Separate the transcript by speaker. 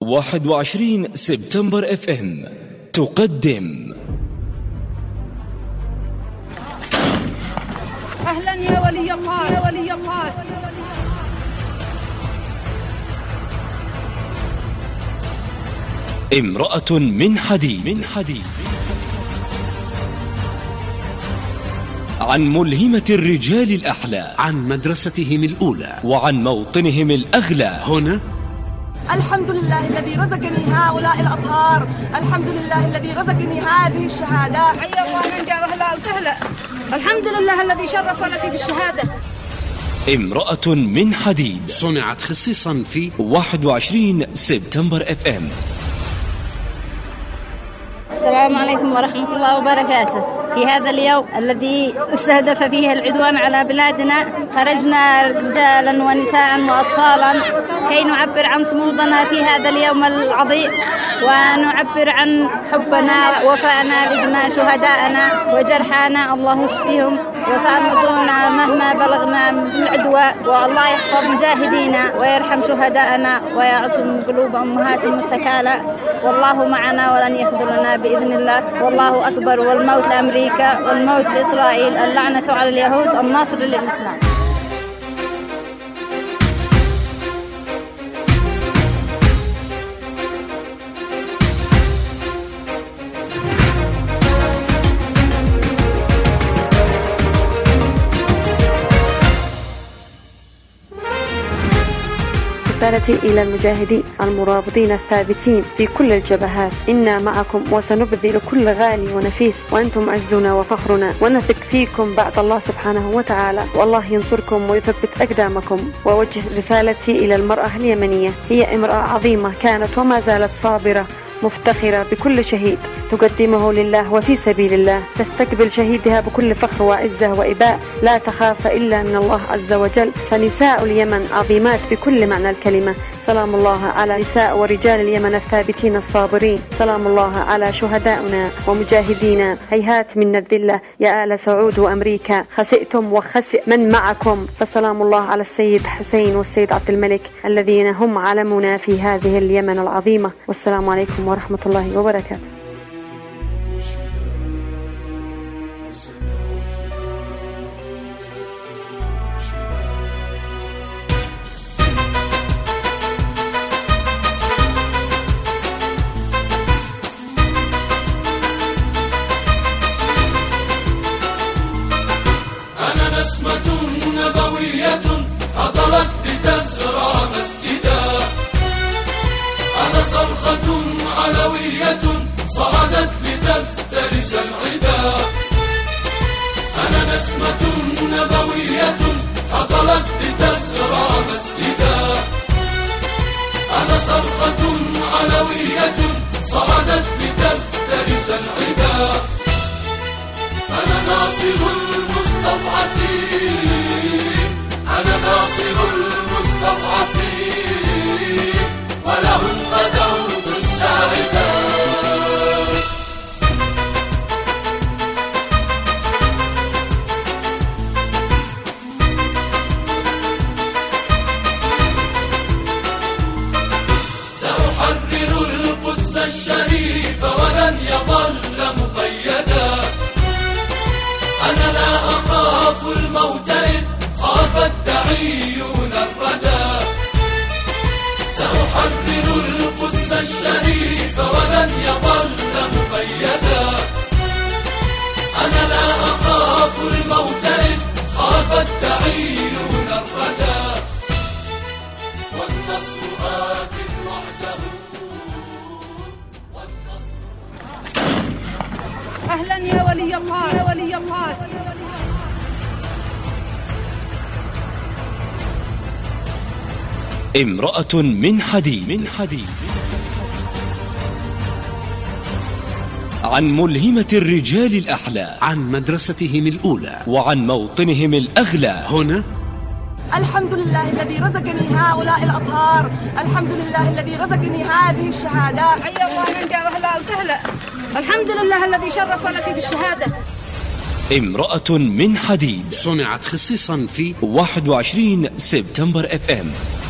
Speaker 1: 21 سبتمبر اف ام تقدم
Speaker 2: أهلا يا ولي الله يا ولي الله.
Speaker 1: امرأة من حديد عن ملهمة الرجال الأحلى،
Speaker 3: عن مدرستهم الأولى،
Speaker 1: وعن موطنهم الأغلى.
Speaker 3: هنا
Speaker 4: الحمد لله الذي رزقني هؤلاء الأطهار، الحمد لله الذي رزقني هذه الشهادة.
Speaker 2: حيا الله من جاء أهلا وسهلا. الحمد لله الذي شرفنا في بالشهادة.
Speaker 1: امرأة من حديد
Speaker 3: صنعت خصيصا في
Speaker 1: 21 سبتمبر اف ام.
Speaker 5: السلام عليكم ورحمة الله وبركاته. في هذا اليوم الذي استهدف فيه العدوان على بلادنا خرجنا رجالا ونساء وأطفالا كي نعبر عن صمودنا في هذا اليوم العظيم، ونعبر عن حبنا ووفائنا لدماء شهدائنا وجرحانا، الله يشفيهم وسامدونا مهما بلغنا من العدوى، والله يحفظ مجاهدينا ويرحم شهدائنا ويعصم قلوب أمهاتهم الثكالى، والله معنا ولن يخذلنا بإذن الله، والله أكبر، والموت لأمريكا والموت لإسرائيل، اللعنة على اليهود، النصر للإسلام.
Speaker 6: رسالتي إلى المجاهدين المرابطين الثابتين في كل الجبهات: إنا معكم وسنبذل كل غالي ونفيس، وأنتم عزنا وفخرنا، ونثق فيكم بعد الله سبحانه وتعالى، والله ينصركم ويثبت أقدامكم. ووجه رسالتي إلى المرأة اليمنية، هي امرأة عظيمة كانت وما زالت صابرة مفتخرة بكل شهيد تقدمه لله وفي سبيل الله، تستقبل شهيدها بكل فخر وعزة وإباء، لا تخاف إلا من الله عز وجل. فنساء اليمن عظيمات بكل معنى الكلمة. سلام الله على نساء ورجال اليمن الثابتين الصابرين، سلام الله على شهدائنا ومجاهدينا. هيهات من الذلة يا آل سعود وأمريكا، خسئتم وخسئ من معكم. فسلام الله على السيد حسين والسيد عبد الملك الذين هم علمنا في هذه اليمن العظيمة. والسلام عليكم ورحمة الله وبركاته.
Speaker 7: نسمة نبوية هطلت لتزرع مسجدا، أنا صرخة علوية صعدت لتفترس العدا، أنا نسمة نبوية هطلت لتزرع مسجدا، أنا صرخة علوية صعدت لتفترس العدا، أنا ناصر المستضعفين، أنا ناصر المستضعفين، ولهم غدوت الساعدة. سأحرر القدس الشريف ولن يظل مقيدا، أنا لا أخاف الموت إذ خاف الدعيون الردى، سأحرر القدس الشريف ولن يظل مقيدا، أنا لا أخاف الموت إذ خاف الدعيون الردى، والنصر آت وحده.
Speaker 2: أهلا يا ولي الله يا ولي الله.
Speaker 1: امرأة من حديد عن ملهمة الرجال الأحلى،
Speaker 3: عن مدرستهم الأولى،
Speaker 1: وعن موطنهم الأغلى.
Speaker 3: هنا
Speaker 4: الحمد لله الذي رزقني هؤلاء الأطهار، الحمد لله الذي رزقني هذه الشهادة.
Speaker 2: حيا الله من جاء أهلا وسهلا. الحمد لله الذي شرفنا في بالشهادة.
Speaker 1: امرأة من حديد
Speaker 3: صنعت خصيصا في
Speaker 1: 21 سبتمبر اف ام.